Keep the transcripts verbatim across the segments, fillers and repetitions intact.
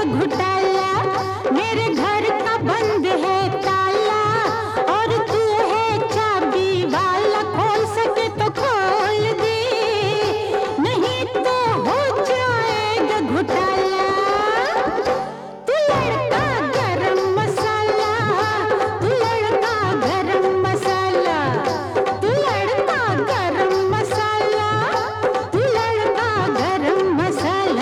घोटाला, मेरे घर का बंद है ताला और तू है चाबी वाला, खोल सके तो खोल दे, नहीं तो हो जाएगा घोटाला। तू लड़का गरम मसाला, तू लड़का गरम मसाला, तू लड़का गरम मसाला, तू लड़का गरम मसाला।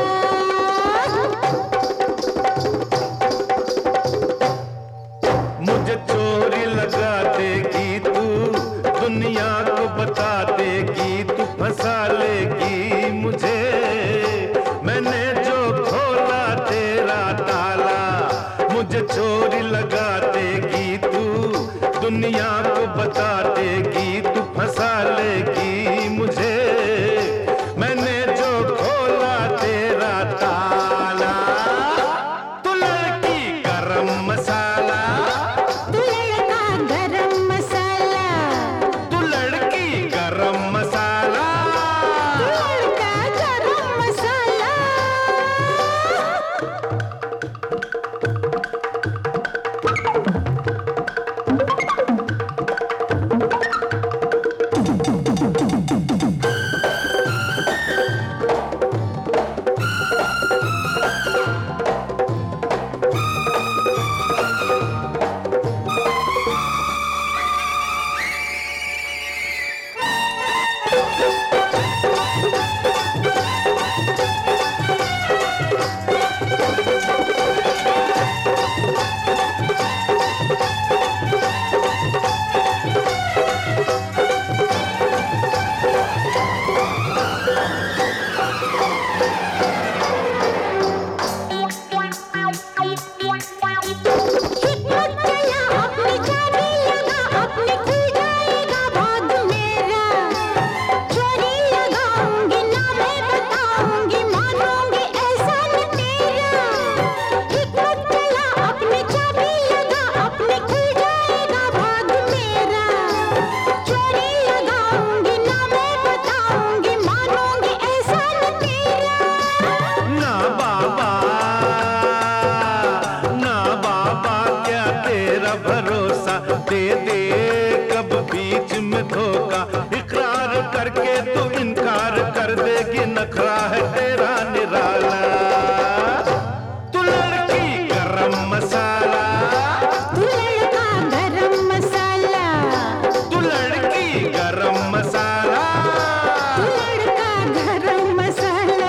मुझे चोरी लगा देगी तू, दुनिया को बता देगी तू, फंसा लेगी मुझे। मैंने जो खोला तेरा ताला, मुझे चोरी लगा देगी तू, दुनिया को बता देगी तू, फंसा लेगी मुझे। मैंने जो खोला तेरा ताला, तू लड़की गरम मसाला, तू लड़का गरम मसाला, तू लड़की गरम मसाला। तू लड़का गरम मसाला। भरोसा दे दे कब बीच में धोखा, इकरार करके तू इनकार कर देगी, नखरा है तेरा निराला। तू लड़की गरम मसाला, तू लड़का गरम मसाला, तू लड़की गरम मसाला, तू लड़का गरम मसाला।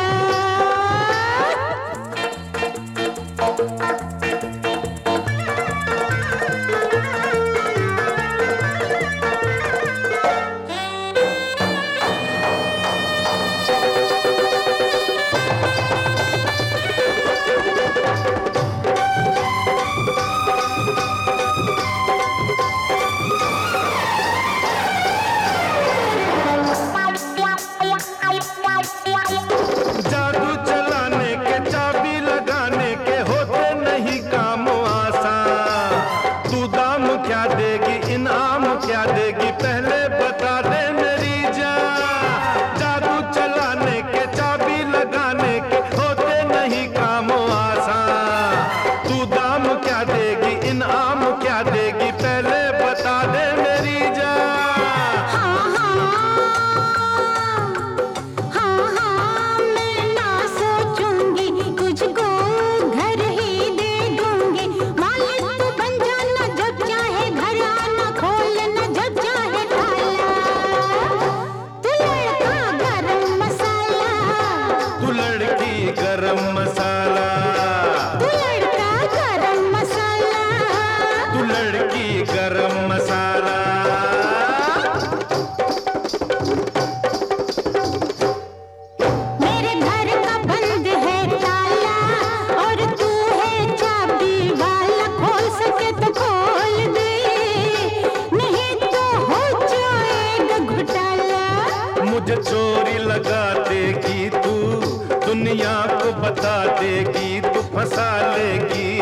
जादू चलाने के, चाबी लगाने के होते नहीं काम आसान। तू दाम क्या देगी, इनाम क्या देगी, पहले बता दे मेरी जान। जादू चलाने के, चाबी लगाने के होते नहीं काम आसान। तू दाम क्या देगी, इनाम क्या देगी, पहले बता दे मेरी जान। हाँ हाँ हाँ हाँ, मैं ना सोचूंगी, तुझको घर ही दे दूंगी। मालिक तू बन जाना, जब चाहे घर आना, खोलना जब चाहे ताला। तू लड़का गरम मसाला, तू लड़की गरम मसाला, तू लड़का गरम मसाला, तू लड़की गरम मसाला। मेरे घर का बंद है ताला और तू है चाबी वाला, खोल सके तो खोल दे, नहीं तो हो जाएगा घोटाला। मुझे चोरी लगा देगी तू, दुनिया को बता देगी तू, फंसा लेगी